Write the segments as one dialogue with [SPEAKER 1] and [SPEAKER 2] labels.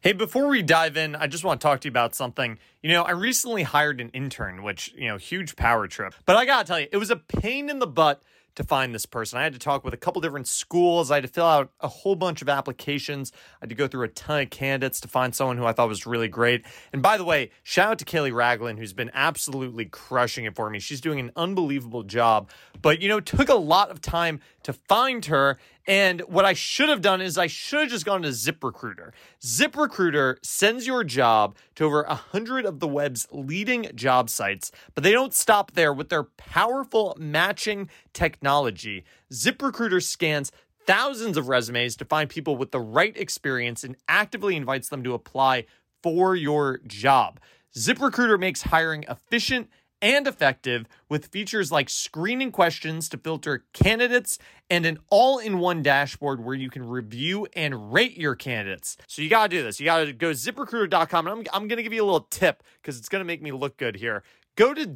[SPEAKER 1] Hey, before we dive in, I just want to talk to you about something. I recently hired an intern, which, huge power trip. But I gotta tell you, it was a pain in the butt to find this person. I had to talk with a couple different schools. I had to fill out a whole bunch of applications. I had to go through a ton of candidates to find someone who I thought was really great. And by the way, shout out to Kaylee Ragland, who's been absolutely crushing it for me. She's doing an unbelievable job. But, it took a lot of time to find her. And what I should have done is I should have just gone to ZipRecruiter. ZipRecruiter sends your job to over 100 of the web's leading job sites, but they don't stop there with their powerful matching technology. ZipRecruiter scans thousands of resumes to find people with the right experience and actively invites them to apply for your job. ZipRecruiter makes hiring efficient and effective with features like screening questions to filter candidates and an all-in-one dashboard where you can review and rate your candidates. So you got to do this. You got to go to ZipRecruiter.com, and I'm going to give you a little tip because it's going to make me look good here. Go to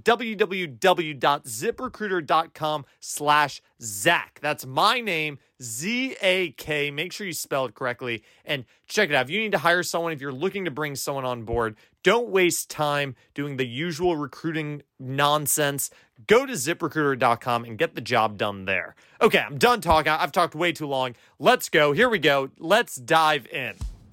[SPEAKER 1] www.ziprecruiter.com/Zach. That's my name, Z-A-K. Make sure you spell it correctly and check it out. If you need to hire someone, if you're looking to bring someone on board, don't waste time doing the usual recruiting nonsense. Go to ZipRecruiter.com and get the job done there. Okay, I'm done talking. I've talked way too long. Let's go. Here we go. Let's dive in.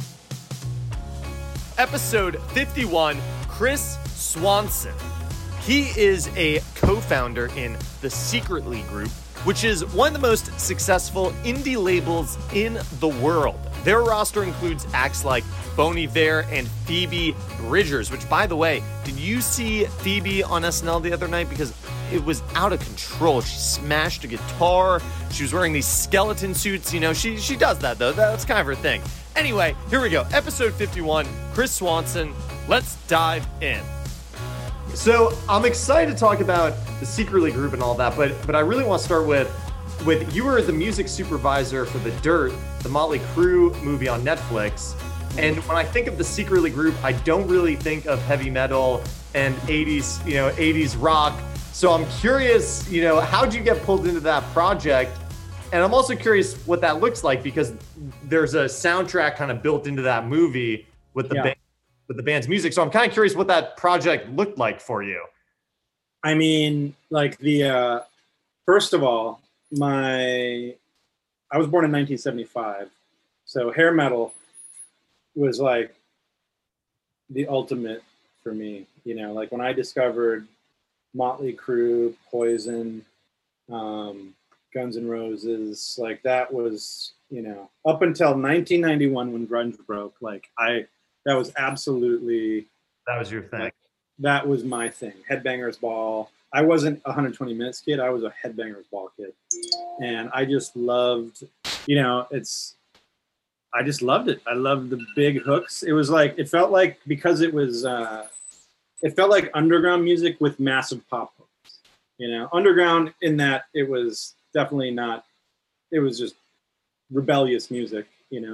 [SPEAKER 1] Episode 51, Chris Swanson. He is a co-founder in the Secretly Group, which is one of the most successful indie labels in the world. Their roster includes acts like Bon Iver and Phoebe Bridgers, which, by the way, did you see Phoebe on SNL the other night? Because it was out of control. She smashed a guitar. She was wearing these skeleton suits. She does that, though. That's kind of her thing. Anyway, here we go. Episode 51, Chris Swanson. Let's dive in. So I'm excited to talk about the Secretly Group and all that, but I really want to start with you were the music supervisor for The Dirt, the Motley Crue movie on Netflix. And when I think of the Secretly Group, I don't really think of heavy metal and 80s rock. So I'm curious, how'd you get pulled into that project? And I'm also curious what that looks like because there's a soundtrack kind of built into that movie with the band. With the band's music. So I'm kind of curious what that project looked like for you.
[SPEAKER 2] I mean, like first of all, I was born in 1975. So hair metal was like the ultimate for me, like when I discovered Motley Crue, Poison, Guns N' Roses, like that was, up until 1991 when grunge broke, that was absolutely...
[SPEAKER 1] That was your thing.
[SPEAKER 2] That was my thing. Headbangers Ball. I wasn't a 120 Minutes kid. I was a Headbangers Ball kid. And I just loved, I just loved it. I loved the big hooks. It was like, it felt like, because it felt like underground music with massive pop hooks. Underground in that it was definitely not, it was just rebellious music,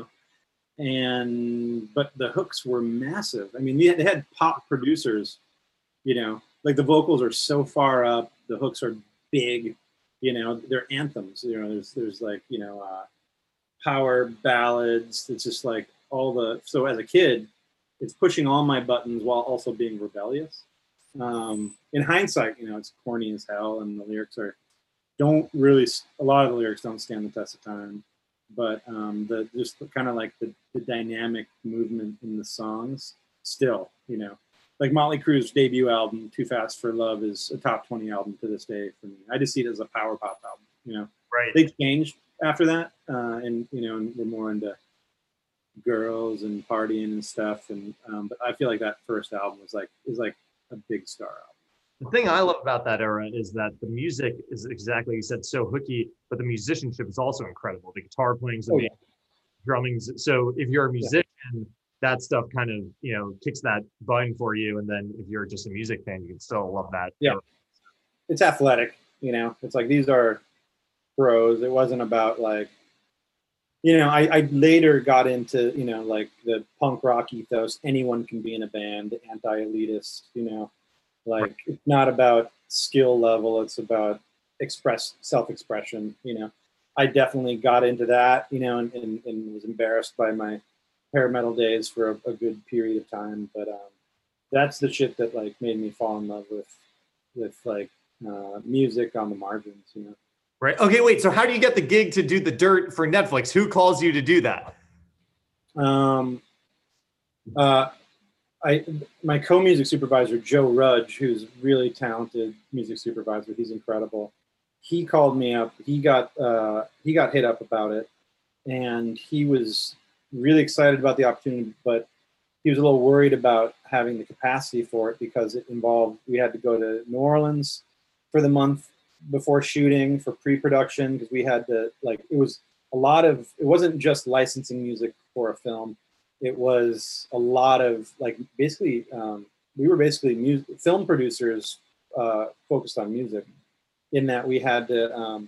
[SPEAKER 2] but the hooks were massive. I mean, they had pop producers, like the vocals are so far up, the hooks are big, they're anthems. There's like, power ballads. It's just like so as a kid, it's pushing all my buttons while also being rebellious. In hindsight, it's corny as hell, and the lyrics a lot of the lyrics don't stand the test of time. But just kind of like the dynamic movement in the songs still, like Motley Crue's debut album, Too Fast for Love, is a top 20 album to this day for me. I just see it as a power pop album,
[SPEAKER 1] Right.
[SPEAKER 2] They changed after that, and we're more into girls and partying and stuff. And but I feel like that first album is like a big star album.
[SPEAKER 1] The thing I love about that era is that the music is exactly, you said, so hooky, but the musicianship is also incredible. The guitar playing's amazing, drumming's. So if you're a musician, that stuff kind of, kicks that button for you. And then if you're just a music fan, you can still love that.
[SPEAKER 2] Yeah. It's athletic, it's like, these are pros. It wasn't about like, I later got into, like the punk rock ethos. Anyone can be in a band, anti-elitist, like it's not about skill level. It's about self-expression. I definitely got into that, and was embarrassed by my hair metal days for a good period of time. But that's the shit that like made me fall in love with like music on the margins, you know.
[SPEAKER 1] Right. Okay, wait. So how do you get the gig to do the dirt for Netflix? Who calls you to do that?
[SPEAKER 2] Um, uh, my co-music supervisor, Joe Rudge, who's really talented music supervisor, he's incredible. He called me up. He got hit up about it, and he was really excited about the opportunity, but he was a little worried about having the capacity for it because it involved, we had to go to New Orleans for the month before shooting for pre-production, because we had to, like, it was a lot of, it wasn't just licensing music for a film. It was a lot of like, basically, we were basically film producers focused on music, in that we had to,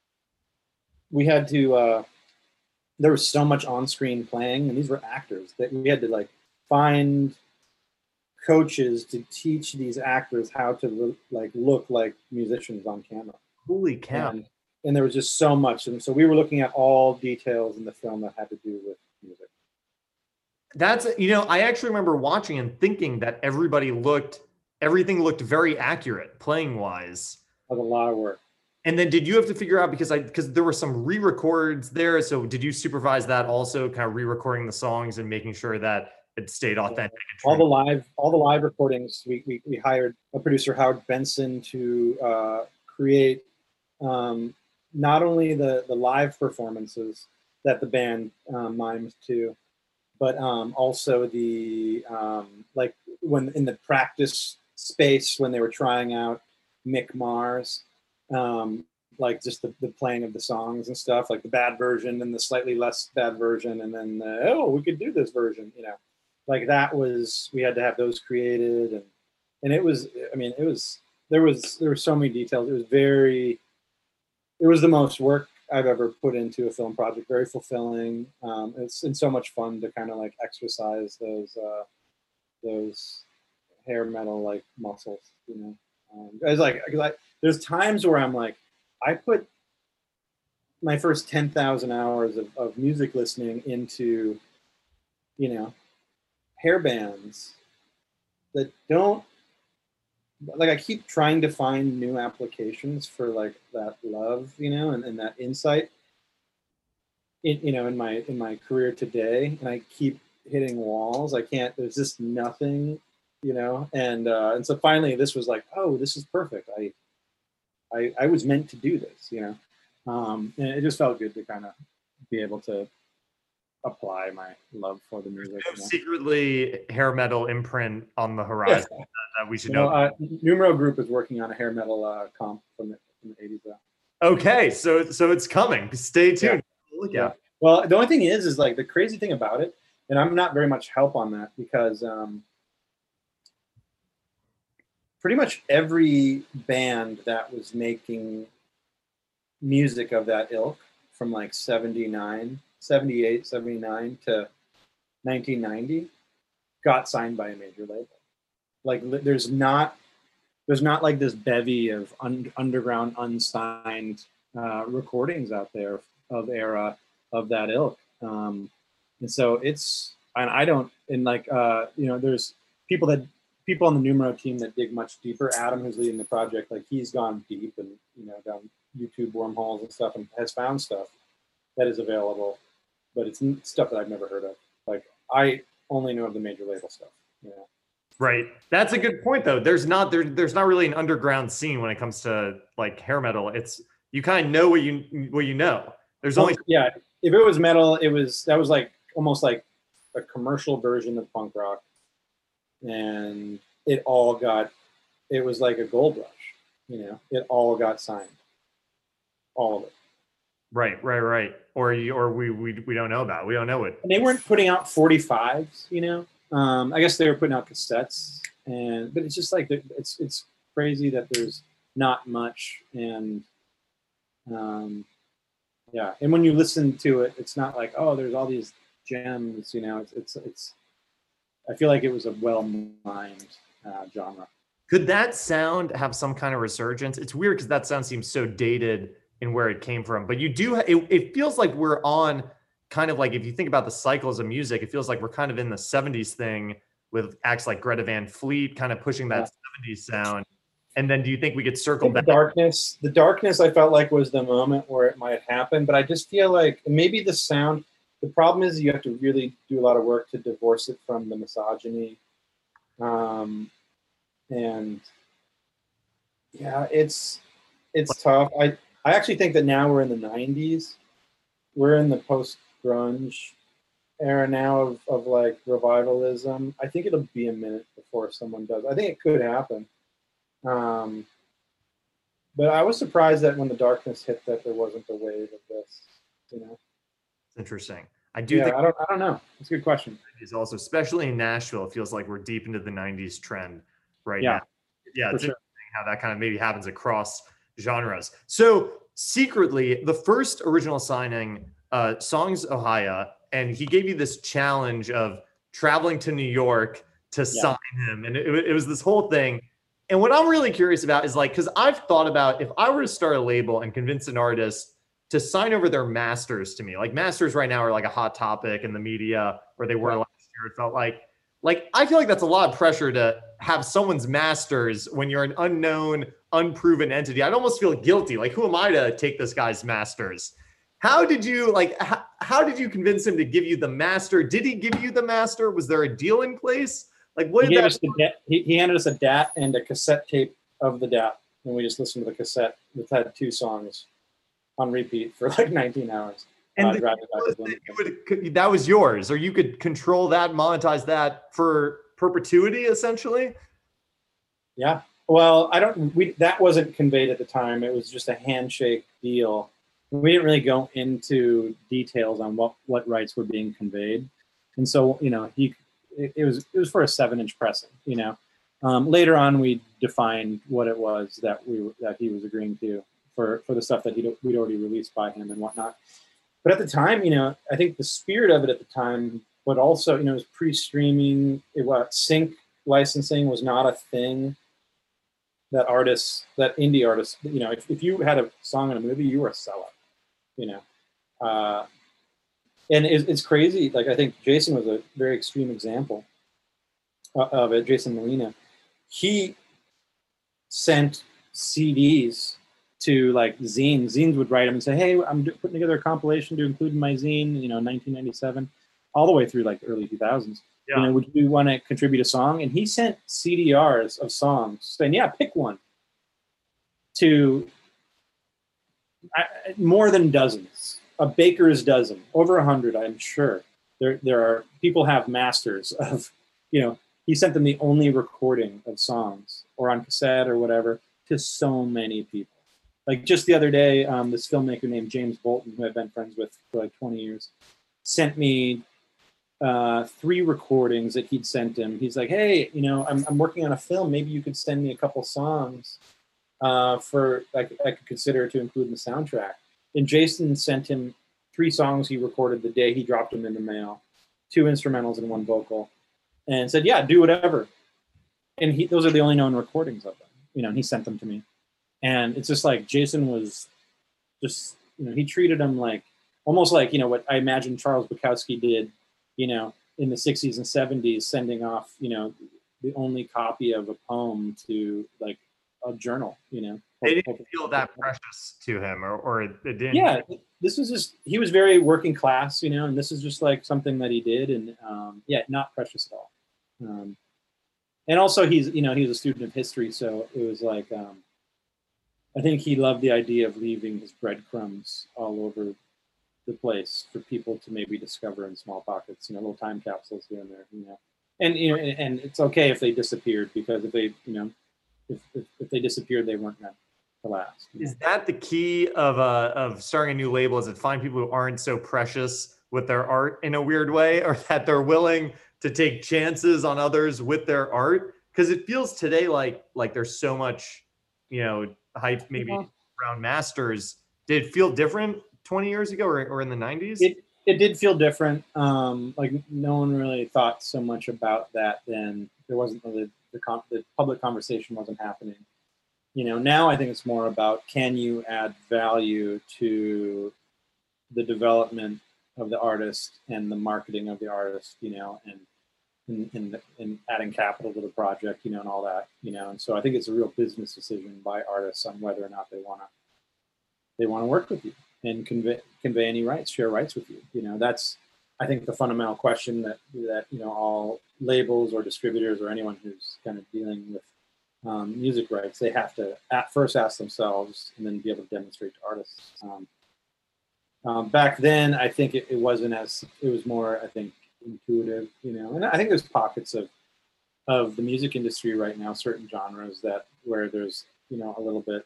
[SPEAKER 2] there was so much on-screen playing, and these were actors that we had to like find coaches to teach these actors how to like look like musicians on camera.
[SPEAKER 1] Holy cow.
[SPEAKER 2] And there was just so much. And so we were looking at all details in the film that had to do with music.
[SPEAKER 1] That's, you know, I actually remember watching and thinking that everything looked very accurate playing wise.
[SPEAKER 2] That was a lot of work.
[SPEAKER 1] And then did you have to figure out, because there were some re-records there, so did you supervise that also, kind of re-recording the songs and making sure that it stayed authentic?
[SPEAKER 2] All the live recordings, we hired a producer, Howard Benson, to create not only the live performances that the band mimed to, but also the like when in the practice space when they were trying out Mick Mars, like just the playing of the songs and stuff, like the bad version and the slightly less bad version, and then we could do this version, you know, like that was, we had to have those created, and it was, I mean, it was, there were so many details. It was the most work I've ever put into a film project. Very fulfilling. It's been so much fun to kind of like exercise those hair metal like muscles, you know. There's times where I'm like, I put my first 10,000 hours of music listening into, you know, hair bands that don't, like, I keep trying to find new applications for like that love, you know, and that insight in my career today, and I keep hitting walls. I can't, there's just nothing, you know, and so finally this was like, oh, this is perfect. I was meant to do this, you know, and it just felt good to kind of be able to apply my love for the music.
[SPEAKER 1] You know? Secretly hair metal imprint on the horizon that we should know.
[SPEAKER 2] Numero Group is working on a hair metal comp from the 80s.
[SPEAKER 1] Okay, so it's coming. Stay tuned.
[SPEAKER 2] Yeah. Look out. Well, the only thing is like the crazy thing about it, and I'm not very much help on that, because pretty much every band that was making music of that ilk from like 78, 79 to 1990 got signed by a major label. Like there's not like this bevy of underground unsigned recordings out there of era of that ilk. And so it's, and I don't, and like, you know, there's people on the Numero team that dig much deeper. Adam, who's leading the project, like he's gone deep and, you know, down YouTube wormholes and stuff, and has found stuff that is available, but it's stuff that I've never heard of. Like I only know of the major label stuff, you know.
[SPEAKER 1] Right. That's a good point though. There's not really an underground scene when it comes to like hair metal. It's, you kind of know what you know. There's only,
[SPEAKER 2] yeah. If it was metal, that was like almost like a commercial version of punk rock. And it was like a gold rush, you know, it all got signed, all of it.
[SPEAKER 1] Right. Or we don't know about it. We don't know it.
[SPEAKER 2] And they weren't putting out 45s, you know. I guess they were putting out cassettes, but it's just like it's crazy that there's not much, and yeah. And when you listen to it, it's not like, oh, there's all these gems, you know. It's I feel like it was a well-mined genre.
[SPEAKER 1] Could that sound have some kind of resurgence? It's weird because that sound seems so dated in where it came from, but you do. It feels like we're on kind of like, if you think about the cycles of music, it feels like we're kind of in the 70s thing with acts like Greta Van Fleet kind of pushing that 70s sound. And then do you think we could circle back?
[SPEAKER 2] The darkness I felt like was the moment where it might happen, but I just feel like maybe the sound, the problem is you have to really do a lot of work to divorce it from the misogyny. And yeah, it's tough. I actually think that now we're in the 90s. We're in the post-grunge era now of like revivalism. I think it'll be a minute before someone does. I think it could happen. But I was surprised that when the darkness hit that there wasn't a wave of this, you know.
[SPEAKER 1] It's interesting. I do think
[SPEAKER 2] I don't know. It's a good question.
[SPEAKER 1] It's also, especially in Nashville, it feels like we're deep into the 90s trend right now. Yeah, it's interesting how that kind of maybe happens across genres. So secretly, the first original signing, Songs Ohia, and he gave you this challenge of traveling to New York to sign him. And it was this whole thing. And what I'm really curious about is like, because I've thought about if I were to start a label and convince an artist to sign over their masters to me, like masters right now are like a hot topic in the media, or they were last year. It felt like I feel like that's a lot of pressure to have someone's masters when you're an unknown, unproven entity. I'd almost feel guilty. Like, who am I to take this guy's masters? How did you how did you convince him to give you the master? Did he give you the master? Was there a deal in place? Like, what did
[SPEAKER 2] he handed us a DAT and a cassette tape of the DAT, and we just listened to the cassette. It had 2 songs on repeat for like 19 hours.
[SPEAKER 1] And that was yours, or you could control that, monetize that for perpetuity, essentially.
[SPEAKER 2] Yeah. Well, that wasn't conveyed at the time. It was just a handshake deal. We didn't really go into details on what rights were being conveyed, and so it was for a 7-inch pressing. Later on we defined what it was that he was agreeing to for the stuff that we'd already released by him and whatnot. But at the time, I think the spirit of it at the time, but also, it was pre-streaming. Sync licensing was not a thing that indie artists, if you had a song in a movie, you were a sellout, and it's crazy. Like, I think Jason was a very extreme example of it. Jason Molina, he sent CDs to like zines. Zines would write him and say, "Hey, I'm putting together a compilation to include in my zine, 1997, all the way through like early 2000s. Yeah. Would you want to contribute a song?" And he sent CDRs of songs saying, "Yeah, pick one." To more than dozens, a baker's dozen, over 100, I'm sure. There are people have masters of, he sent them the only recording of songs or on cassette or whatever to so many people. Like just the other day, this filmmaker named James Bolton, who I've been friends with for like 20 years, sent me 3 recordings that he'd sent him. He's like, "Hey, I'm working on a film. Maybe you could send me a couple songs for I could consider to include in the soundtrack." And Jason sent him 3 songs he recorded the day he dropped them in the mail, 2 instrumentals and 1 vocal, and said, "Yeah, do whatever." And those are the only known recordings of them. And he sent them to me. And it's just like Jason was just, he treated him like, almost like, what I imagine Charles Bukowski did, in the 60s and 70s, sending off, the only copy of a poem to like a journal,
[SPEAKER 1] They didn't feel that precious to him, or it didn't.
[SPEAKER 2] Yeah, this was just, he was very working class, and this is just like something that he did. And not precious at all. And also he was a student of history. So it was like, I think he loved the idea of leaving his breadcrumbs all over the place for people to maybe discover in small pockets, little time capsules here and there, and and it's okay if they disappeared, because if they, if they disappeared, they weren't meant to last.
[SPEAKER 1] Is that the key of starting a new label? Is it find people who aren't so precious with their art in a weird way, or that they're willing to take chances on others with their art? Because it feels today like there's so much, hype maybe around masters. Did it feel different 20 years ago or in the 90s?
[SPEAKER 2] It did feel different. Like no one really thought so much about that then. There wasn't really the public conversation wasn't happening. Now I think it's more about, can you add value to the development the artist and the marketing of the artist, and adding capital to the project, and all that, And so I think it's a real business decision by artists on whether or not they want to work with you and convey any rights, share rights with you. That's, I think, the fundamental question that all labels or distributors or anyone who's kind of dealing with music rights, they have to at first ask themselves and then be able to demonstrate to artists. Back then, I think it wasn't as, it was more, I think, intuitive, and I think there's pockets of the music industry right now, certain genres where there's, a little bit,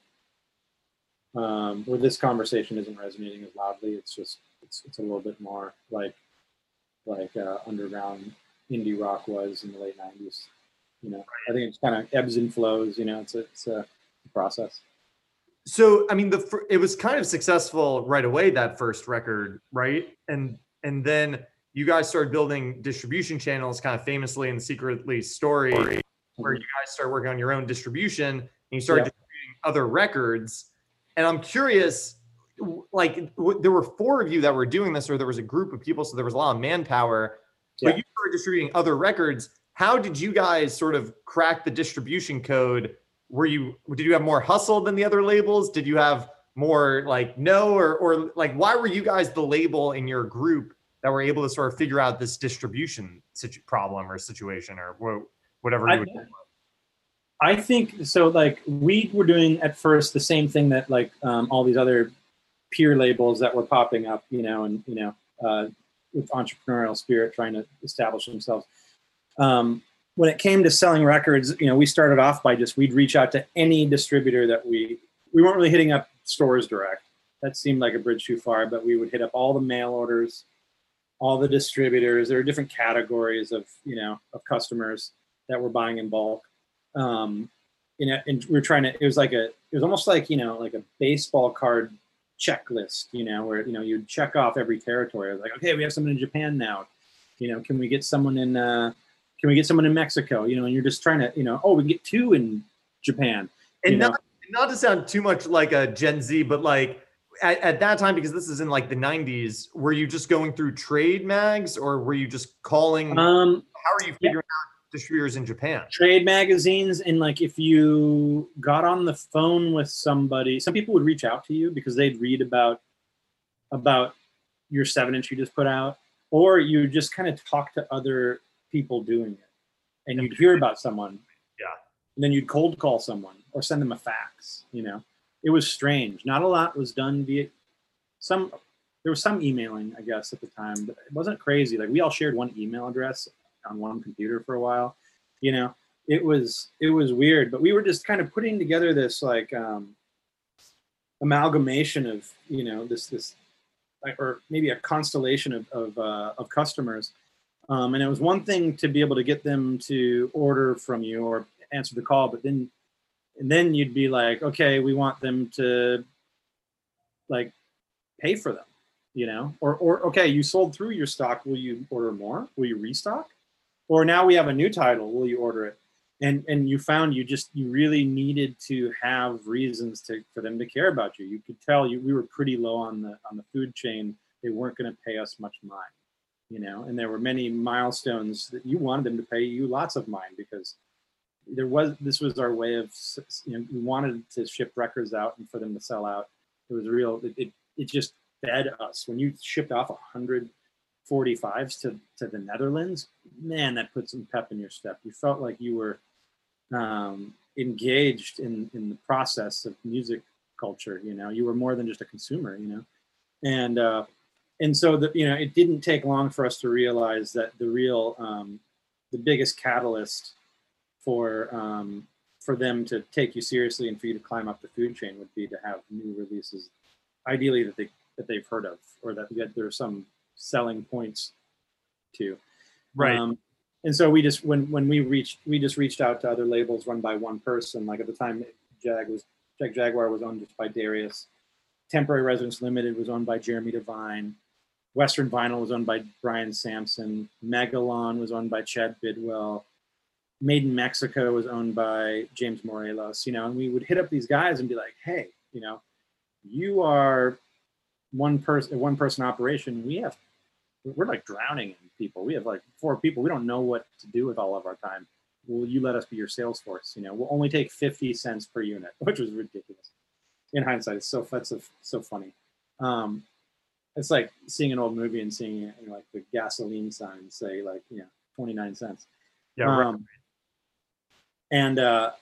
[SPEAKER 2] where this conversation isn't resonating as loudly. It's just, it's a little bit more like underground indie rock was in the late 90s. I think it's kind of ebbs and flows, it's a process.
[SPEAKER 1] So, I mean, it was kind of successful right away, that first record, right? And then you guys started building distribution channels, kind of famously in the Secretly story, where you guys started working on your own distribution and you started distributing other records. And I'm curious, like, there were 4 of you that were doing this, or there was a group of people, so there was a lot of manpower, but you started distributing other records. How did you guys sort of crack the distribution code? Did you have more hustle than the other labels? Did you have more or why were you guys the label in your group that were able to sort of figure out this distribution problem or situation or whatever you would call it?
[SPEAKER 2] I think so. Like, we were doing at first the same thing that all these other peer labels that were popping up, with entrepreneurial spirit trying to establish themselves. When it came to selling records, we started off by we'd reach out to any distributor that we weren't really hitting up stores direct. That seemed like a bridge too far, but we would hit up all the mail orders, all the distributors. There are different categories of customers that were buying in bulk. And we're trying to, it was almost like a baseball card checklist, where, you'd check off every territory. I was like, okay, we have someone in Japan now. Can we get someone in Mexico? And you're just trying to, we can get 2 in Japan.
[SPEAKER 1] And not to sound too much like a Gen Z, but at that time, because this is in the 90s, were you just going through trade mags, or were you just calling? How are you figuring out distributors in Japan?
[SPEAKER 2] Trade magazines, and if you got on the phone with somebody, some people would reach out to you because they'd read about your 7-inch you just put out, or you just kind of talk to other people doing it, and you'd hear about someone, and then you'd cold call someone or send them a fax. It was strange. Not a lot was done via there was some emailing, I guess, at the time, but it wasn't crazy. We all shared one email address on one computer for a while. It was weird, but we were just kind of putting together this amalgamation of this or maybe a constellation of customers. And it was one thing to be able to get them to order from you or answer the call, but then you'd be like, okay, we want them to pay for them, or okay, you sold through your stock. Will you order more? Will you restock? Or now we have a new title. Will you order it? And you found you really needed to have reasons for them to care about you. You could tell we were pretty low on the food chain. They weren't going to pay us much mind. And there were many milestones that you wanted them to pay you lots of mind, because this was our way of, we wanted to ship records out and for them to sell out. It was it just fed us. When you shipped off 145s to the Netherlands, man, that put some pep in your step. You felt like you were engaged in the process of music culture. You were more than just a consumer, and so it didn't take long for us to realize that the biggest catalyst for them to take you seriously and for you to climb up the food chain would be to have new releases, ideally that they've heard of, or that there are some selling points to.
[SPEAKER 1] Right.
[SPEAKER 2] And so we just reached out to other labels run by one person. At the time, Jaguar was owned just by Darius. Temporary Residence Limited was owned by Jeremy Devine. Western Vinyl was owned by Brian Sampson. Megalon was owned by Chad Bidwell. Made in Mexico was owned by James Morelos, and we would hit up these guys and be like, hey, you are one person operation. We have we're like drowning in people. We have like 4 people. We don't know what to do with all of our time. Will you let us be your sales force? You know, we'll only take 50 cents per unit, which was ridiculous. In hindsight, that's so funny. It's like seeing an old movie and seeing, you know, like the gasoline sign say like, 29 cents.
[SPEAKER 1] Yeah. Right.
[SPEAKER 2] And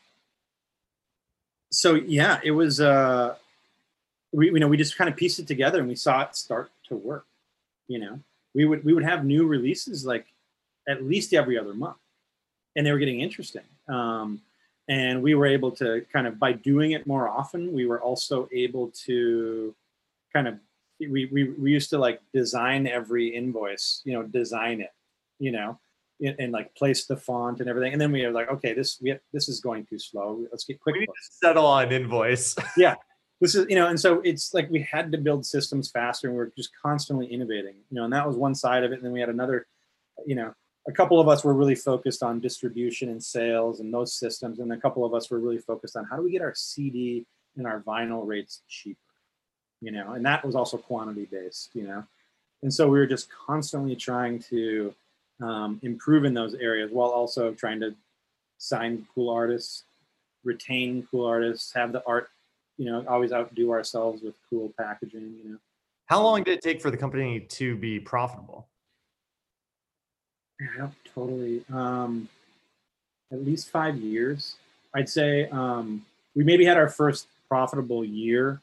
[SPEAKER 2] so yeah, it was we just kind of pieced it together and we saw it start to work. You know, we would have new releases like at least every other month, and they were getting interesting. And we were able to kind of, by doing it more often, we were also able to kind of, we used to like design every invoice, design it, and like place the font and everything. And then we were like, okay, this is going too slow. Let's get QuickBooks.
[SPEAKER 1] We need to settle on invoice.
[SPEAKER 2] Yeah. This is, and so it's like we had to build systems faster, and we're just constantly innovating, and that was one side of it. And then we had another, a couple of us were really focused on distribution and sales and those systems. And a couple of us were really focused on how do we get our CD and our vinyl rates cheaper, and that was also quantity based, And so we were just constantly trying to improve in those areas while also trying to sign cool artists, retain cool artists, have the art, always outdo ourselves with cool packaging,
[SPEAKER 1] How long did it take for the company to be profitable?
[SPEAKER 2] Yeah, totally. At least 5 years. I'd say we maybe had our first profitable year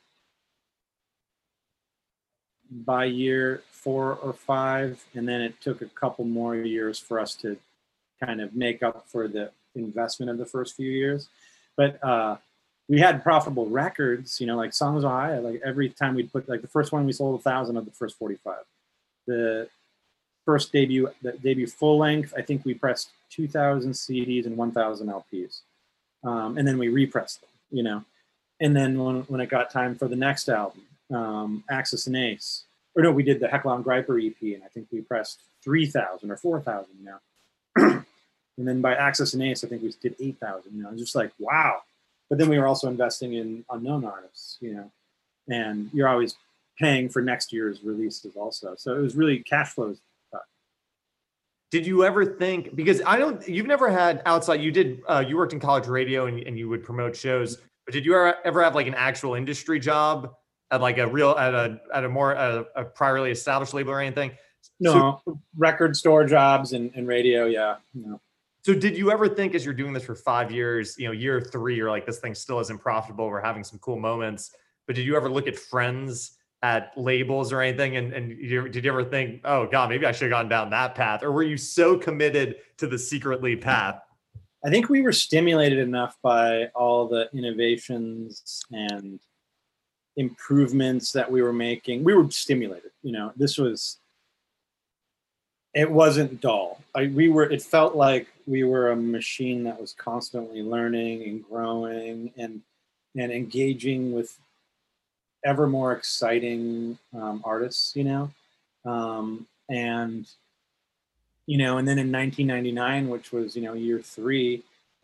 [SPEAKER 2] by year 4 or 5, and then it took a couple more years for us to kind of make up for the investment of the first few years. But we had profitable records, like Songs Ohio. Like every time we'd put, like the first one we sold 1,000 of the first 45. The first debut full length, I think we pressed 2,000 CDs and 1,000 LPs, and then we repressed them, And then when it got time for the next album, Axis and Ace, or no, we did the Heckler and Griper EP, and I think we pressed 3,000 or 4,000, And then by Axis and Ace, I think we did 8,000. Just like wow. But then we were also investing in unknown artists, and you're always paying for next year's releases also. So it was really cash flows.
[SPEAKER 1] Did you ever think, because you've never had outside, you worked in college radio and you would promote shows, but did you ever have like an actual industry job at like a priorly established label or anything?
[SPEAKER 2] No, record store jobs and radio. Yeah. No.
[SPEAKER 1] So did you ever think, as you're doing this for 5 years, year 3, you're like, this thing still isn't profitable, we're having some cool moments, but did you ever look at friends at labels or anything? And did you ever think, oh God, maybe I should have gone down that path? Or were you so committed to the secretly path?
[SPEAKER 2] I think we were stimulated enough by all the innovations and improvements that we were making. We were stimulated, it wasn't dull. It felt like we were a machine that was constantly learning and growing and engaging with ever more exciting artists, and then in 1999, which was year 3,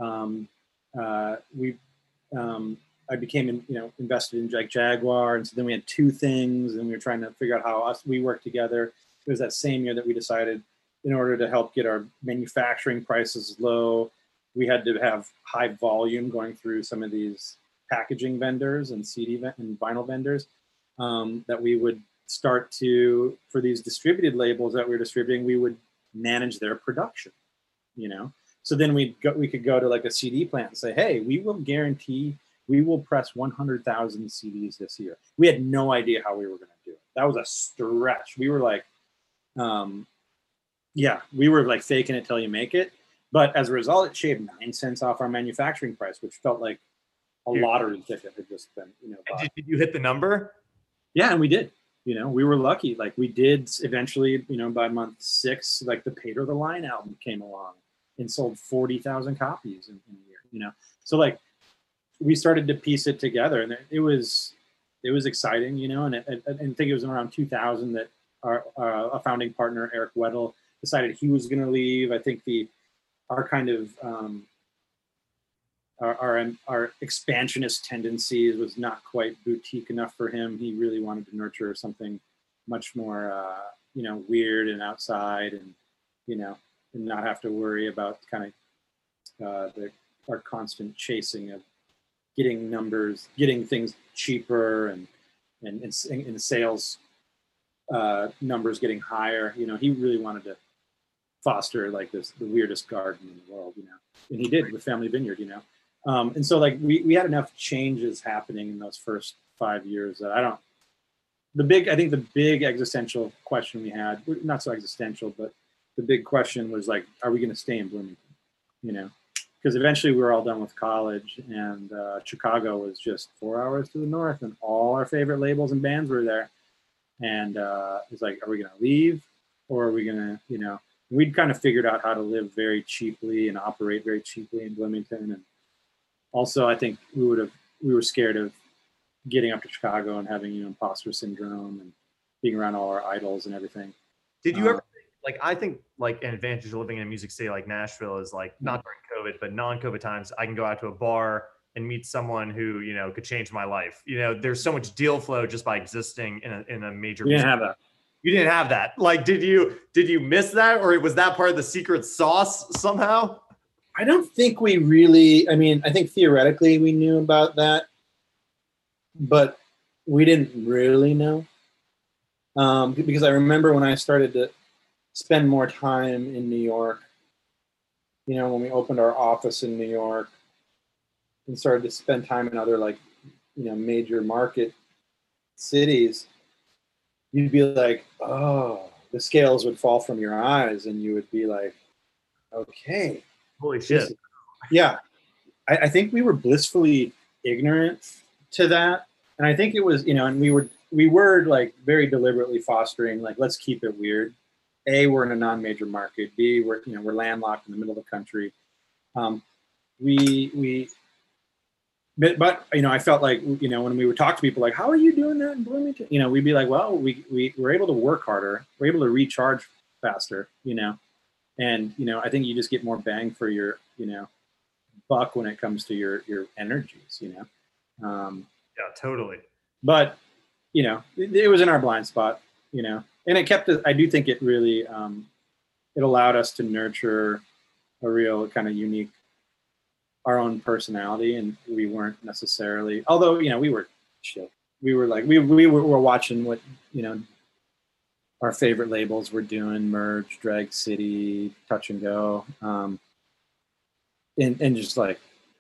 [SPEAKER 2] I became invested in Jaguar, and so then we had 2 things, and we were trying to figure out how we work together. It was that same year that we decided, in order to help get our manufacturing prices low, we had to have high volume going through some of these packaging vendors and CD and vinyl vendors, that we would start to, for these distributed labels that we were distributing, we would manage their production, So then we could go to like a CD plant and say, hey, we will guarantee we will press 100,000 CDs this year. We had no idea how we were going to do it. That was a stretch. We were like, we were like faking it till you make it. But as a result, it shaved 9 cents off our manufacturing price, which felt like a lottery ticket had just been,
[SPEAKER 1] Did you hit the number?
[SPEAKER 2] Yeah, and we did. We were lucky. Like we did eventually, by month 6, like the Pater the Line album came along and sold 40,000 copies in a year, So like we started to piece it together, and it was exciting, and I think it was around 2000 that a founding partner, Eric Weddle, decided he was going to leave. I think our kind of our expansionist tendencies was not quite boutique enough for him. He really wanted to nurture something much more weird and outside, and and not have to worry about kind of our constant chasing of getting numbers, getting things cheaper, and sales numbers getting higher. He really wanted to foster like the weirdest garden in the world, and he did with Family Vineyard, and so like we had enough changes happening in those first 5 years that I think the big existential question we had, not so existential, but the big question was like, are we going to stay in Bloomington? Because eventually we were all done with college, and Chicago was just 4 hours to the north, and all our favorite labels and bands were there. And it's like, are we going to leave, or are we going to, we'd kind of figured out how to live very cheaply and operate very cheaply in Bloomington. And also, I think we were scared of getting up to Chicago and having, imposter syndrome and being around all our idols and everything.
[SPEAKER 1] Did you ever think, I think like an advantage of living in a music city like Nashville is like, not during COVID, but non-COVID times, I can go out to a bar and meet someone who, could change my life. There's so much deal flow just by existing in a major.
[SPEAKER 2] You didn't have that.
[SPEAKER 1] You didn't have that. Like, did you miss that, or was that part of the secret sauce somehow?
[SPEAKER 2] I don't think we really. I mean, I think theoretically we knew about that, but we didn't really know. Because I remember when I started to spend more time in New York, when we opened our office in New York and started to spend time in other like, major market cities, you'd be like, oh, the scales would fall from your eyes, and you would be like, okay.
[SPEAKER 1] Holy shit.
[SPEAKER 2] Yeah. I think we were blissfully ignorant to that. And I think it was, and we were like very deliberately fostering, like, let's keep it weird. A, we're in a non-major market. B, we're landlocked in the middle of the country. But I felt like, when we would talk to people like, how are you doing that in Bloomington? We'd be like, well, we were able to work harder. We're able to recharge faster, and, I think you just get more bang for your, buck when it comes to your energies,
[SPEAKER 1] Yeah, totally.
[SPEAKER 2] But, it was in our blind spot, and it kept, I do think it really, it allowed us to nurture a real kind of unique, our own personality. And we weren't necessarily, although, we were chill. We were like, we were watching what, our favorite labels were doing, Merge, Drag City, Touch and Go. And just like,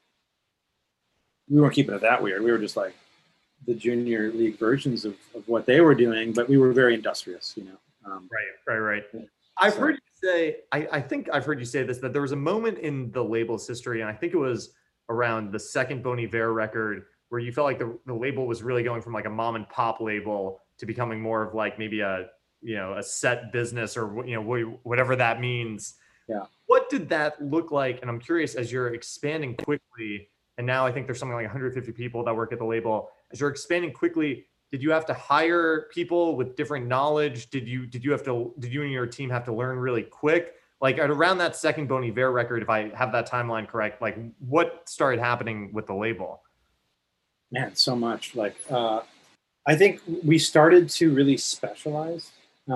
[SPEAKER 2] we weren't keeping it that weird. We were just like the junior league versions of what they were doing, but we were very industrious,
[SPEAKER 1] Right. I've heard you say, I think I've heard you say this, that there was a moment in the label's history, and I think it was around the second Bon Iver record, where you felt like the label was really going from like a mom and pop label to becoming more of like maybe a set business, or whatever that means.
[SPEAKER 2] Yeah.
[SPEAKER 1] What did that look like? And I'm curious, as you're expanding quickly, and now I think there's something like 150 people that work at the label. As you're expanding quickly, did you have to hire people with different knowledge? Did you and your team have to learn really quick? Like at around that second Bon Iver record, if I have that timeline correct, like what started happening with the label?
[SPEAKER 2] Man, so much. Like, I think we started to really specialize.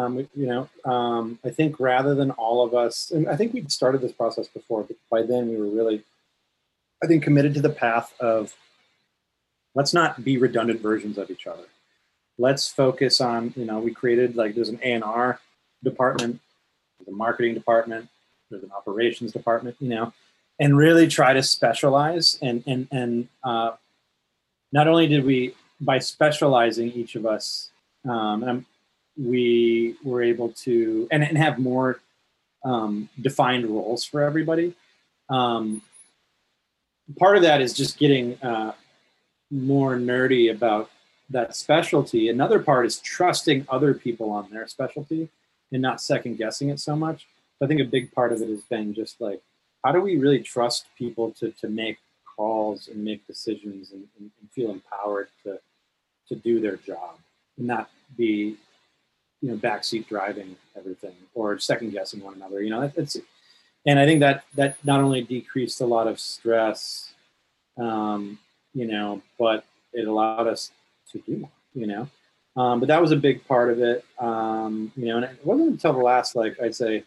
[SPEAKER 2] I think rather than all of us, and I think we'd started this process before, but by then we were really, I think, committed to the path of, let's not be redundant versions of each other. Let's focus on, we created, like, there's an A&R department, there's a marketing department, there's an operations department, and really try to specialize. And not only did we, by specializing each of us, we were able to, and have more defined roles for everybody. Part of that is just getting more nerdy about that specialty. Another part is trusting other people on their specialty and not second guessing it so much. So I think a big part of it has been just like, how do we really trust people to make calls and make decisions and feel empowered to do their job and not be, backseat driving everything or second guessing one another. And I think that not only decreased a lot of stress, but it allowed us to do more, But that was a big part of it. And it wasn't until the last, like I'd say,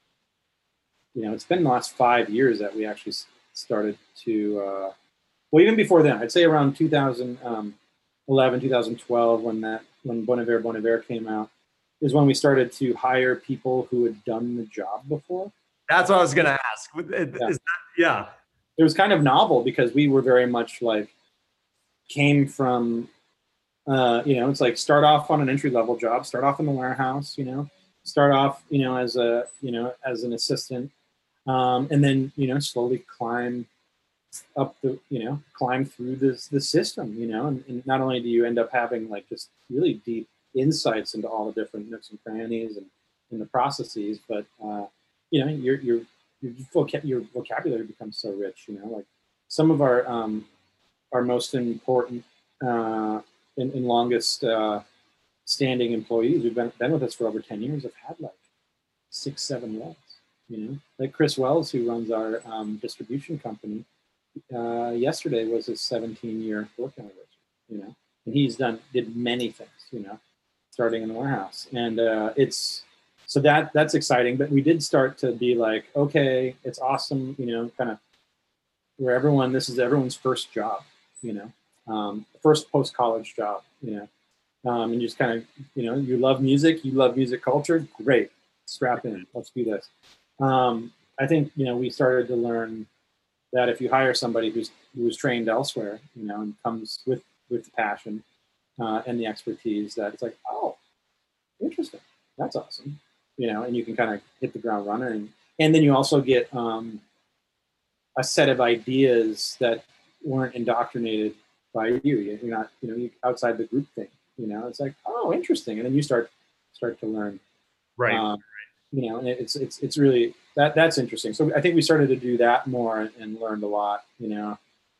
[SPEAKER 2] it's been the last 5 years that we actually started to, well, even before then, I'd say around 2011, 2012, when Bon Iver came out, is when we started to hire people who had done the job before.
[SPEAKER 1] That's what I was going to ask. Yeah.
[SPEAKER 2] It was kind of novel because we were very much like, came from, it's like start off on an entry level job, start off in the warehouse, start off, as an assistant, and then, slowly climb up climb through the system, and not only do you end up having like just really deep insights into all the different nooks and crannies and in the processes, but your vocabulary becomes so rich, like some of our most important and longest standing employees who've been with us for over 10 years have had like 6-7 roles, like Chris Wells, who runs our distribution company. Yesterday was his 17-year work anniversary, and he's did many things, starting in the warehouse, and so that's exciting. But we did start to be like, okay, it's awesome, kind of where this is everyone's first job, first post-college job, and just kind of, you love music culture, great, strap in, let's do this. I think, we started to learn that if you hire somebody who's trained elsewhere, and comes with the passion and the expertise, that it's like, oh, interesting, that's awesome, and you can kind of hit the ground running. And then you also get a set of ideas that weren't indoctrinated by you. You're not, outside the group thing. It's like, oh, interesting, and then you start to learn,
[SPEAKER 1] right.
[SPEAKER 2] And it's really that's interesting. So I think we started to do that more and learned a lot. And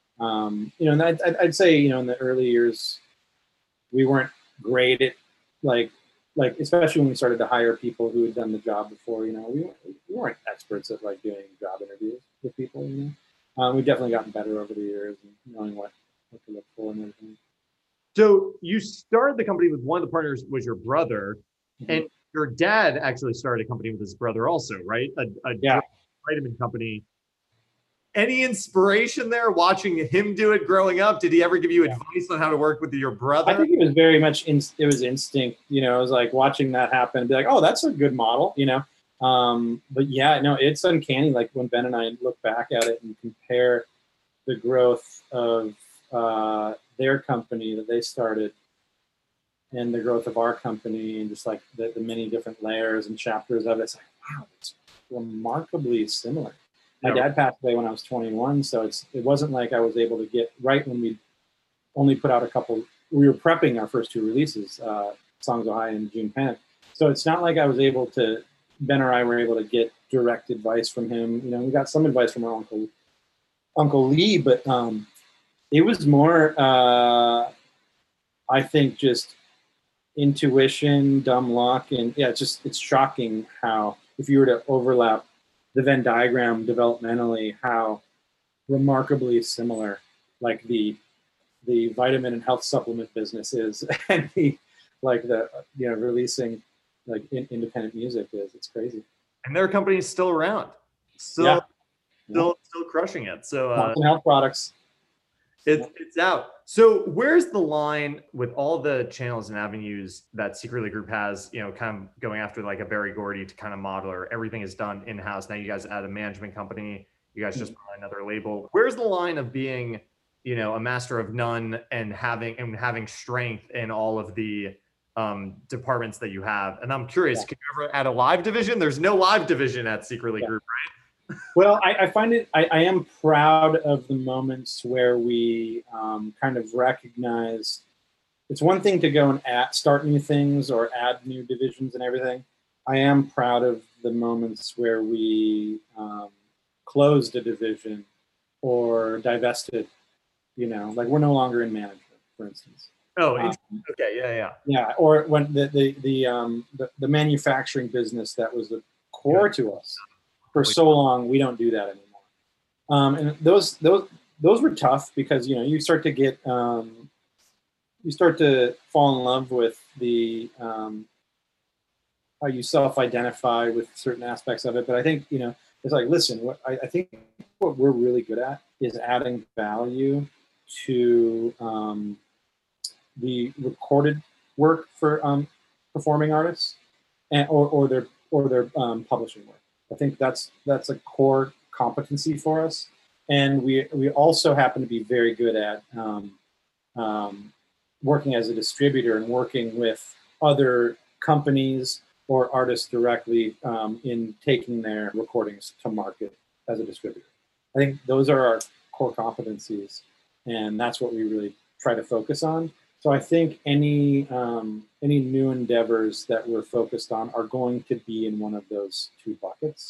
[SPEAKER 2] I'd say, in the early years, we weren't great at like especially when we started to hire people who had done the job before. We weren't experts at like doing job interviews with people. We've definitely gotten better over the years and knowing what to look for and everything.
[SPEAKER 1] So you started the company with one of the partners was your brother, and your dad actually started a company with his brother also, right? A vitamin company. Any inspiration there watching him do it growing up? Did he ever give you advice on how to work with your brother?
[SPEAKER 2] I think it was very much, it was instinct, it was like watching that happen and be like, oh, that's a good model, but yeah, no, it's uncanny. Like when Ben and I look back at it and compare the growth of their company that they started and the growth of our company and just like the many different layers and chapters of it, it's like, wow, it's remarkably similar. My dad passed away when I was 21, so it wasn't like I was able to get right when we only put out a couple. We were prepping our first 2 releases, Songs of High and June Panic. So it's not like I was able to, Ben or I were able to get direct advice from him. We got some advice from our Uncle Lee, but it was more, I think, just intuition, dumb luck, and it's shocking how if you were to overlap the Venn diagram developmentally, how remarkably similar like the vitamin and health supplement business is and the releasing like independent music is. It's crazy.
[SPEAKER 1] And their company is still around, still crushing it. So
[SPEAKER 2] health products.
[SPEAKER 1] It's out. So where's the line with all the channels and avenues that Secretly Group has, kind of going after like a Berry Gordy to kind of modeler, everything is done in-house. Now you guys add a management company, you guys just bought another label. Where's the line of being, a master of none and having strength in all of the departments that you have? And I'm curious, can you ever add a live division? There's no live division at Secretly Group, right?
[SPEAKER 2] Well, I find it, I am proud of the moments where we kind of recognize it's one thing to go and start new things or add new divisions and everything. I am proud of the moments where we closed a division or divested, like we're no longer in management, for instance.
[SPEAKER 1] Oh, okay,
[SPEAKER 2] yeah. Or when the manufacturing business that was the core to us for so long, we don't do that anymore. And those were tough because you start to get you start to fall in love with how you self-identify with certain aspects of it. But I think, it's like, listen, I think what we're really good at is adding value to the recorded work for performing artists and or their publishing work. I think that's a core competency for us, and we also happen to be very good at working as a distributor and working with other companies or artists directly in taking their recordings to market as a distributor. I think those are our core competencies, and that's what we really try to focus on. So I think any new endeavors that we're focused on are going to be in one of those two buckets.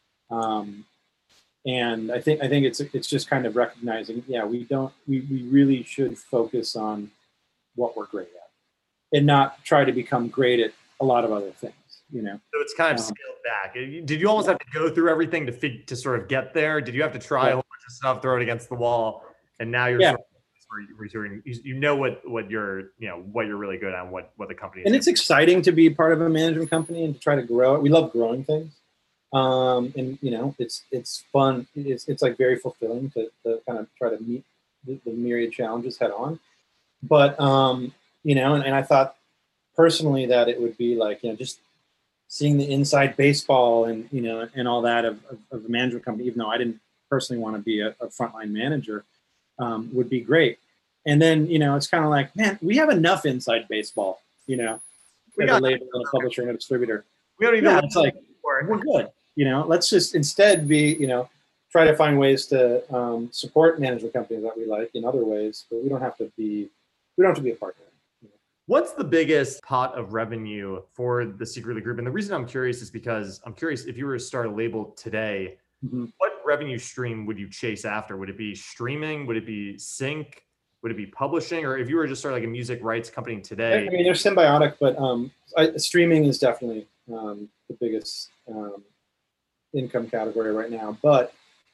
[SPEAKER 2] And I think it's just kind of recognizing, we really should focus on what we're great at and not try to become great at a lot of other things.
[SPEAKER 1] So it's kind of scaled back. Did you almost have to go through everything to sort of get there? Did you have to try a whole bunch of stuff, throw it against the wall, and now you're sort of, you know what you're really good at, and what the company is.
[SPEAKER 2] And it's exciting to be part of a management company and to try to grow it. We love growing things, and it's fun. It's like very fulfilling to kind of try to meet the myriad challenges head on. But and I thought personally that it would be like just seeing the inside baseball and and all that of a management company, even though I didn't personally want to be a frontline manager, would be great. And then it's kind of like, man, we have enough inside baseball. We got a label and a publisher and a distributor.
[SPEAKER 1] We don't even.
[SPEAKER 2] It's like we're good. Let's just instead be try to find ways to support management companies that we like in other ways, but we don't have to be a partner.
[SPEAKER 1] What's the biggest pot of revenue for the Secretly Group? And the reason I'm curious is because I'm curious, if you were to start a label today, what revenue stream would you chase after? Would it be streaming? Would it be sync? Would it be publishing? Or if you were to start like a music rights company today?
[SPEAKER 2] I mean, they're symbiotic, but streaming is definitely the biggest income category right now. But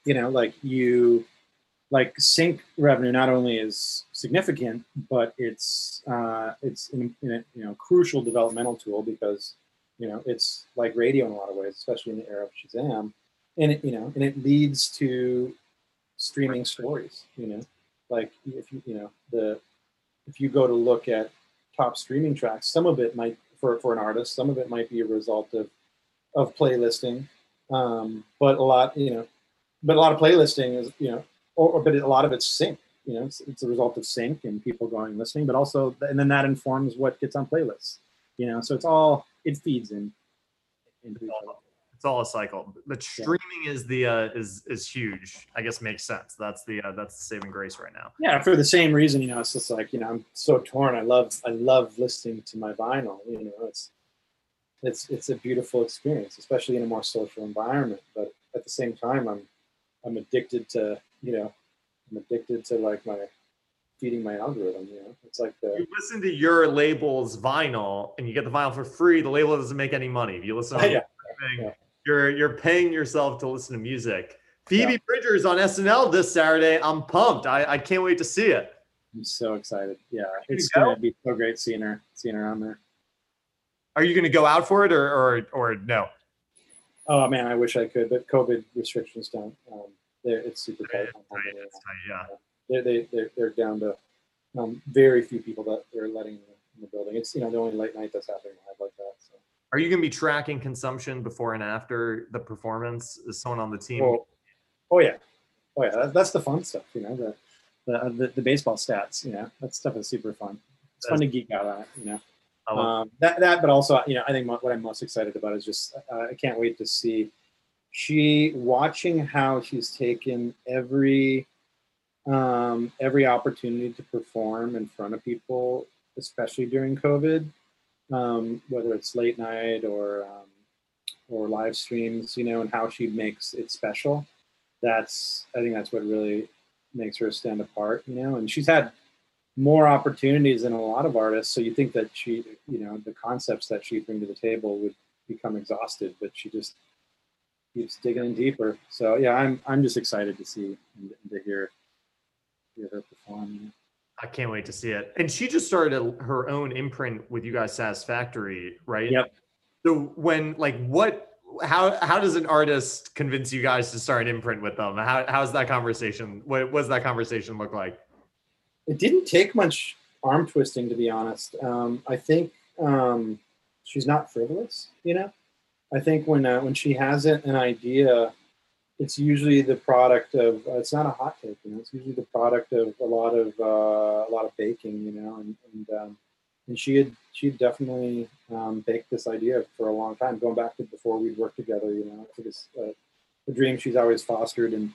[SPEAKER 2] like sync revenue not only is significant, but it's a crucial developmental tool because it's like radio in a lot of ways, especially in the era of Shazam, and it leads to streaming stories. Like if you go to look at top streaming tracks, some of it might for an artist, some of it might be a result of playlisting, but a lot of playlisting is but a lot of it's sync. It's a result of sync and people going and listening, but also, and then that informs what gets on playlists. So it feeds in.
[SPEAKER 1] It's all a cycle. But streaming is is huge. I guess makes sense. That's the saving grace right now.
[SPEAKER 2] Yeah, for the same reason, it's just like I'm so torn. I love listening to my vinyl. It's a beautiful experience, especially in a more social environment. But at the same time, I'm addicted to like feeding my algorithm. It's like
[SPEAKER 1] you listen to your label's vinyl and you get the vinyl for free. The label doesn't make any money. If you listen to thing, you're paying yourself to listen to music. Phoebe Bridgers on SNL this Saturday. I'm pumped. I can't wait to see it.
[SPEAKER 2] I'm so excited. Yeah, it's gonna be so great seeing her on there.
[SPEAKER 1] Are you gonna go out for it or no?
[SPEAKER 2] Oh man, I wish I could, but COVID restrictions don't. It's super tight.
[SPEAKER 1] It's tight.
[SPEAKER 2] They're down to very few people that they're letting in the building. It's the only late night that's happening live like that. So.
[SPEAKER 1] Are you going to be tracking consumption before and after the performance? Is someone on the team?
[SPEAKER 2] Oh yeah. That's the fun stuff. The baseball stats. That stuff is super fun. It's fun to geek out on it. That, but also I think what I'm most excited about is just I can't wait to see. Watching how she's taken every opportunity to perform in front of people, especially during COVID, whether it's late night or live streams, and how she makes it special. I think that's what really makes her stand apart, and she's had more opportunities than a lot of artists. So you think that she, the concepts that she brings to the table would become exhausted, but she just keeps digging in deeper. So yeah, I'm just excited to see and to hear her perform.
[SPEAKER 1] I can't wait to see it. And she just started her own imprint with you guys, Satisfactory, right?
[SPEAKER 2] Yep.
[SPEAKER 1] So when like how does an artist convince you guys to start an imprint with them? How's that conversation? What does that conversation look like?
[SPEAKER 2] It didn't take much arm twisting, to be honest. I think she's not frivolous. I think when she has an idea, it's usually the product of it's not a hot take. It's usually the product of a lot of baking. And she had definitely baked this idea for a long time, going back to before we'd worked together. I think it's a dream she's always fostered, and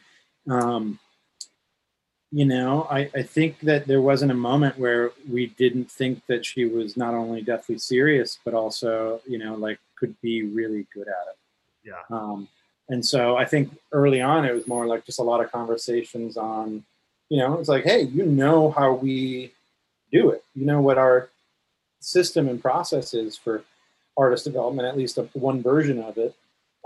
[SPEAKER 2] I think that there wasn't a moment where we didn't think that she was not only deathly serious, but also, like could be really good at it.
[SPEAKER 1] Yeah.
[SPEAKER 2] And so I think early on, it was more like just a lot of conversations on, it's like, hey, how we do it. What our system and process is for artist development, at least one version of it.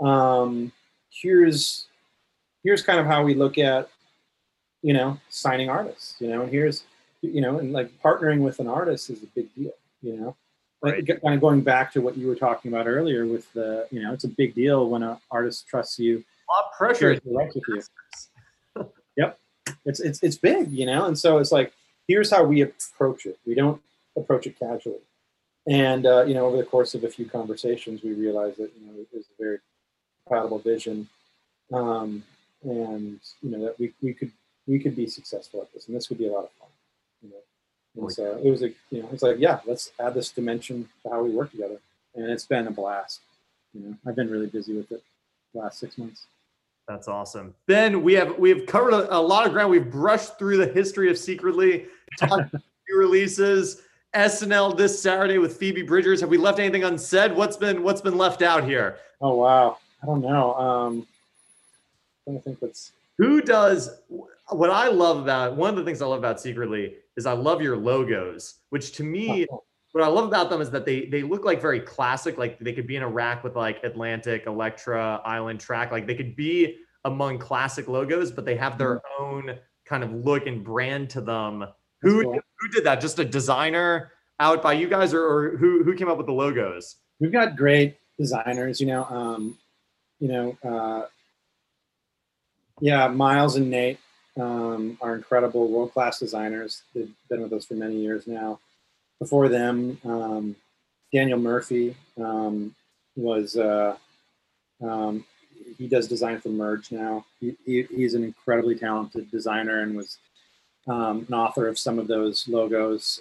[SPEAKER 2] Here's kind of how we look at, signing artists, and here's, and like partnering with an artist is a big deal,
[SPEAKER 1] Right.
[SPEAKER 2] Like kind of going back to what you were talking about earlier with the, it's a big deal when an artist trusts you.
[SPEAKER 1] A lot of pressure.
[SPEAKER 2] With you. Yep. It's big, and so it's like, here's how we approach it. We don't approach it casually. And, over the course of a few conversations, we realized that, it was a very compatible vision. And, that we could be successful at this, and this would be a lot of fun, And so it was it's like, yeah, let's add this dimension to how we work together. And it's been a blast. I've been really busy with it the last 6 months.
[SPEAKER 1] That's awesome. Ben, we have covered a lot of ground. We've brushed through the history of Secretly, talked new releases, SNL this Saturday with Phoebe Bridgers. Have we left anything unsaid? What's been left out here?
[SPEAKER 2] Oh wow, I don't know. I'm trying to think
[SPEAKER 1] who does what I love about one of the things I love about Secretly is I love your logos, which to me, what I love about them is that they look like very classic. Like they could be in a rack with like Atlantic, Elektra, Island Track. Like they could be among classic logos, but they have their own kind of look and brand to them. Who did that? Just a designer out by you guys, or who came up with the logos?
[SPEAKER 2] We've got great designers, yeah, Miles and Nate are incredible world-class designers. They've been with us for many years now. Before them, Daniel Murphy was he does design for Merge now. He's an incredibly talented designer and was an author of some of those logos.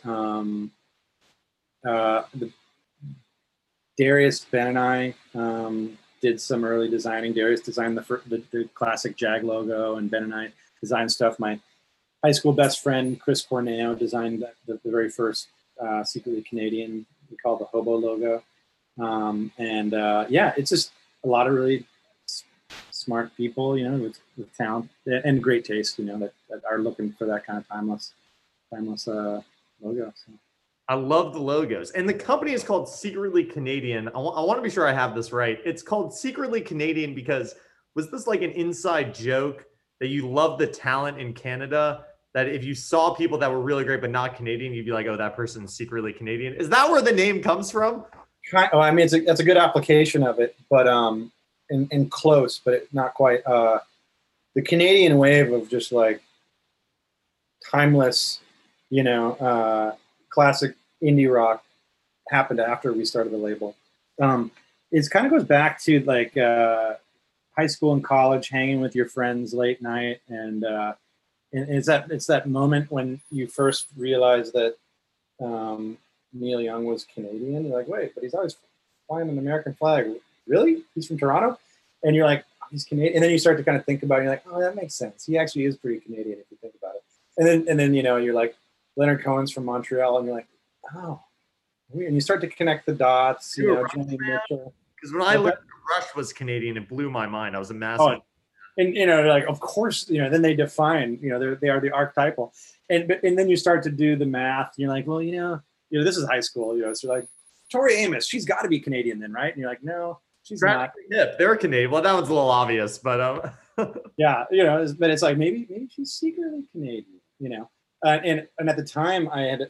[SPEAKER 2] Darius Ben and I did some early designing. Darius designed the classic Jag logo, and Ben and I designed stuff. My high school best friend, Chris Corneo, designed the very first Secretly Canadian, we call the Hobo logo. Yeah, it's just a lot of really smart people, with talent and great taste, that are looking for that kind of timeless logo. So.
[SPEAKER 1] I love the logos. And the company is called Secretly Canadian. I want to be sure I have this right. It's called Secretly Canadian because was this like an inside joke that you love the talent in Canada, that if you saw people that were really great but not Canadian, you'd be like, oh, that person's secretly Canadian? Is that where the name comes from?
[SPEAKER 2] I mean, that's a good application of it, but and close, but not quite. The Canadian wave of just like timeless, classic indie rock happened after we started the label. It kind of goes back to like high school and college, hanging with your friends late night, and it's that moment when you first realize that Neil Young was Canadian. You're like, wait, but he's always flying an American flag. Really? He's from Toronto? And you're like, oh, he's Canadian. And then you start to kind of think about it. You're like, oh, that makes sense. He actually is pretty Canadian if you think about it. And then you're like, Leonard Cohen's from Montreal, and you're like, oh. And you start to connect the dots. Joni Mitchell.
[SPEAKER 1] Because when I learned Rush was Canadian, it blew my mind. I was a massive.
[SPEAKER 2] Oh, and like, of course, then they define, they are the archetypal. And then you start to do the math. And you're like, well, this is high school. So you're like, Tori Amos, she's got to be Canadian then, right? And you're like, no, she's not.
[SPEAKER 1] Yeah, they're Canadian. Well, that one's a little obvious, but
[SPEAKER 2] yeah, but it's like maybe she's secretly Canadian, And at the time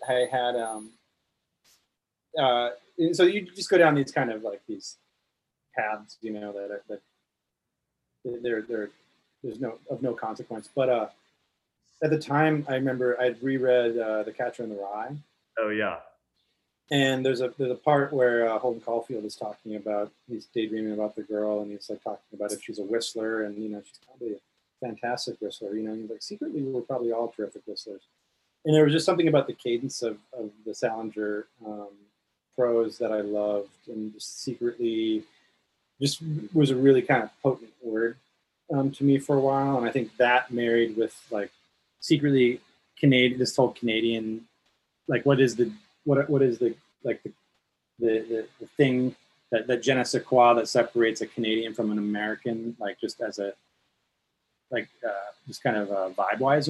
[SPEAKER 2] so you just go down these kind of like these paths, that there's no consequence. But at the time, I remember I'd reread The Catcher in the Rye.
[SPEAKER 1] Oh yeah.
[SPEAKER 2] And there's a part where Holden Caulfield is talking about, he's daydreaming about the girl, and he's like talking about if she's a whistler, and she's probably a fantastic whistler. And he's like, secretly we're probably all terrific whistlers. And there was just something about the cadence of the Salinger prose that I loved, and just secretly just was a really kind of potent word to me for a while. And I think that married with like secretly Canadian, this whole Canadian, like what is the like the thing that je ne sais quoi that separates a Canadian from an American, like just as a just kind of vibe wise,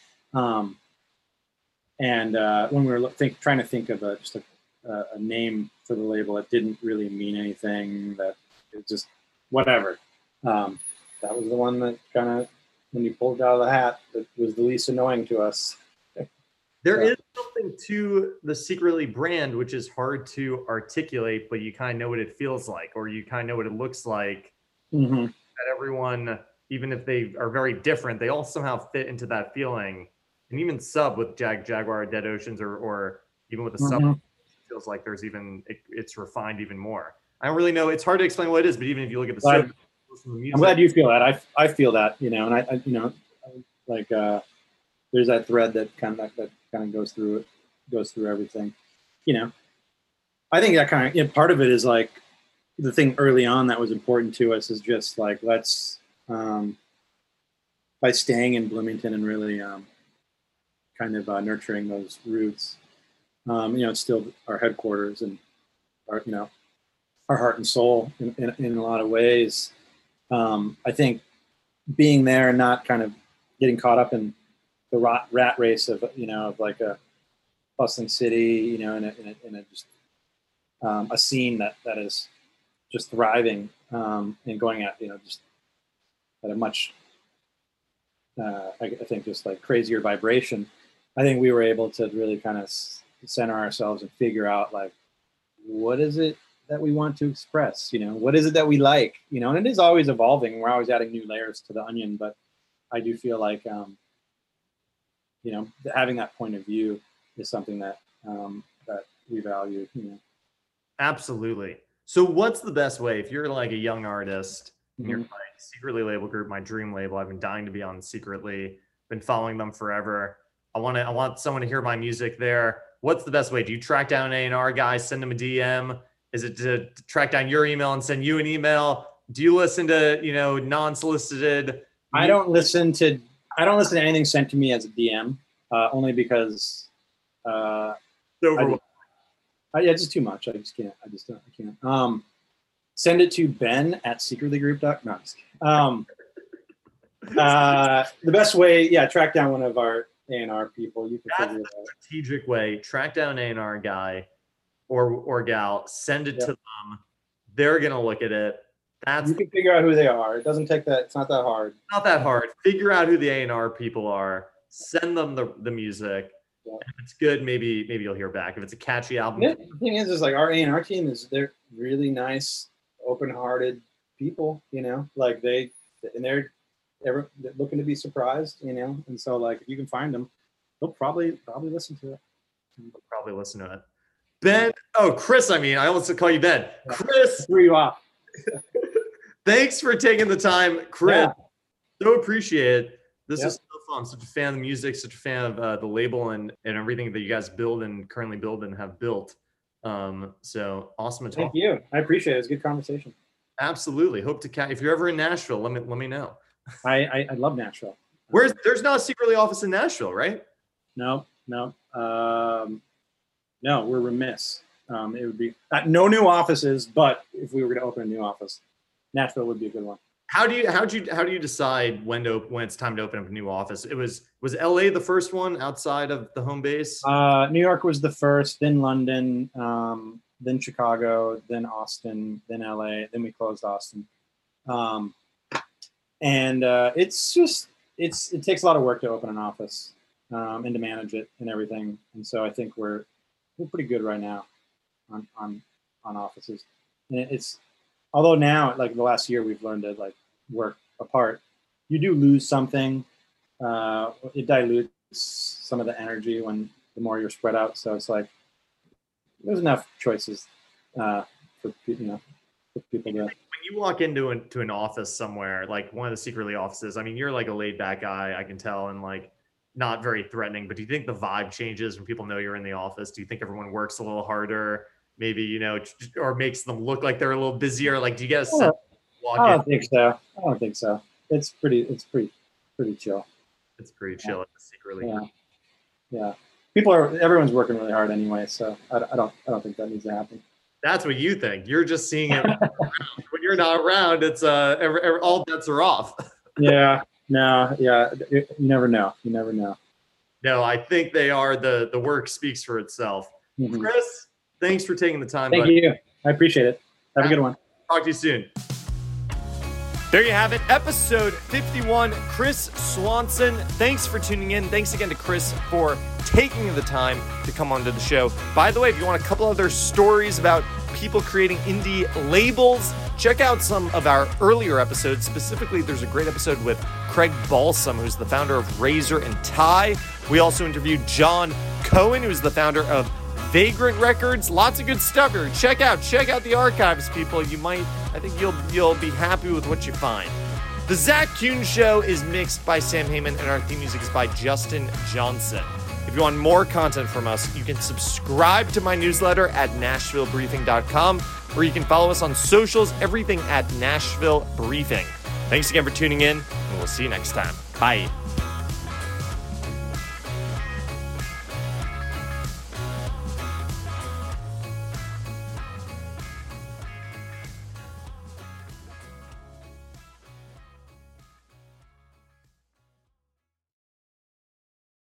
[SPEAKER 2] and when we were trying to think of just a name for the label that didn't really mean anything, that it just whatever, that was the one that kind of, when you pulled it out of the hat, that was the least annoying to us.
[SPEAKER 1] There is something to the Secretly brand, which is hard to articulate, but you kind of know what it feels like, or you kind of know what it looks like.
[SPEAKER 2] Mm-hmm.
[SPEAKER 1] That everyone, even if they are very different, they all somehow fit into that feeling. And even Sub with Jaguar, Dead Oceans, or even with the Sub, it feels like there's even, it's refined even more. I don't really know. It's hard to explain what it is, but even if you look at the
[SPEAKER 2] I'm glad you feel that. I feel that, and I like there's that thread that kind of goes through everything. I think that kind of, part of it is like the thing early on that was important to us is just like, let's by staying in Bloomington and really kind of nurturing those roots. It's still our headquarters and our heart and soul in a lot of ways. I think being there and not kind of getting caught up in the rat race of like a bustling city, in a just a scene that is just thriving and going at just at a much I think just like crazier vibration. I think we were able to really kind of center ourselves and figure out like, what is it that we want to express? What is it that we like? And it is always evolving. We're always adding new layers to the onion, but I do feel like having that point of view is something that that we value.
[SPEAKER 1] Absolutely. So what's the best way, if you're like a young artist and you're like, Secretly label group, my dream label, I've been dying to be on Secretly, been following them forever, I want someone to hear my music there, what's the best way? Do you track down an A&R guy, send them a DM? Is it to track down your email and send you an email? Do you listen to non-solicited?
[SPEAKER 2] I don't listen to anything sent to me as a DM, only because
[SPEAKER 1] overwhelming.
[SPEAKER 2] It's just too much. I can't. Send it to ben@secretlygroup.com. No, I'm just kidding. The best way, track down one of our A&R people. You can figure it out.
[SPEAKER 1] Strategic way. Track down an A&R guy or gal. Send it to them. They're gonna look at it.
[SPEAKER 2] You can figure out who they are. It doesn't take that. It's not that hard.
[SPEAKER 1] Not that hard. Figure out who the A&R people are. Send them the music. Yeah. If it's good, maybe you'll hear back. If it's a catchy album.
[SPEAKER 2] The thing is like our A&R team they're really nice, open-hearted people. Like they're looking to be surprised. And so like if you can find them, they'll probably listen to it.
[SPEAKER 1] They'll probably listen to it. Ben, Chris. I almost call you Ben.
[SPEAKER 2] Yeah.
[SPEAKER 1] Chris,
[SPEAKER 2] threw you off.
[SPEAKER 1] Thanks for taking the time, Chris. Yeah. So appreciate it. This is so fun. I'm such a fan of the music, such a fan of the label and everything that you guys build and currently build and have built. So awesome to talk.
[SPEAKER 2] Thank you. I appreciate it. It was a good conversation.
[SPEAKER 1] Absolutely. Hope to if you're ever in Nashville, let me know.
[SPEAKER 2] I love Nashville.
[SPEAKER 1] There's not a Secretly office in Nashville, right?
[SPEAKER 2] No. No, we're remiss. It would be no new offices, but if we were going to open a new office, Nashville would be a good one.
[SPEAKER 1] How do you decide when it's time to open up a new office? Was LA the first one outside of the home base?
[SPEAKER 2] New York was the first, then London, then Chicago, then Austin, then LA, then we closed Austin. And it takes a lot of work to open an office. and to manage it and everything. And so I think we're pretty good right now on offices. And it's, although now, like the last year, we've learned to like work apart. You do lose something. It dilutes some of the energy when the more you're spread out. So it's like there's enough choices for people to.
[SPEAKER 1] When you walk into an office somewhere, like one of the secretly offices, I mean, you're like a laid back guy, I can tell, and like not very threatening, but do you think the vibe changes when people know you're in the office? Do you think everyone works a little harder, maybe, or makes them look like they're a little busier? Like, do you get a sense?
[SPEAKER 2] I don't think so. It's pretty chill.
[SPEAKER 1] It's pretty chill secretly.
[SPEAKER 2] Yeah. Everyone's working really hard anyway, so I don't think that needs to happen.
[SPEAKER 1] That's what you think. You're just seeing it when you're not around. It's all bets are off.
[SPEAKER 2] Yeah. No. Yeah. You never know.
[SPEAKER 1] No, I think they are. The work speaks for itself.
[SPEAKER 2] Mm-hmm.
[SPEAKER 1] Chris, thanks for taking the time.
[SPEAKER 2] Thank you. I appreciate it. Have a good one.
[SPEAKER 1] Talk to you soon. There you have it, episode 51. Chris Swanson, thanks for tuning in. Thanks again to Chris for taking the time to come onto the show. By the way, if you want a couple other stories about people creating indie labels, check out some of our earlier episodes. Specifically, there's a great episode with Craig Balsam, who's the founder of Razor and Tie. We also interviewed John Cohen, who's the founder of Vagrant Records. Lots of good stuff here. Check out the archives, people. I think you'll be happy with what you find. The Zach Kuhn Show is mixed by Sam Heyman, and our theme music is by Justin Johnson. If you want more content from us, you can subscribe to my newsletter at NashvilleBriefing.com, or you can follow us on socials, everything at Nashville Briefing. Thanks again for tuning in, and we'll see you next time. Bye.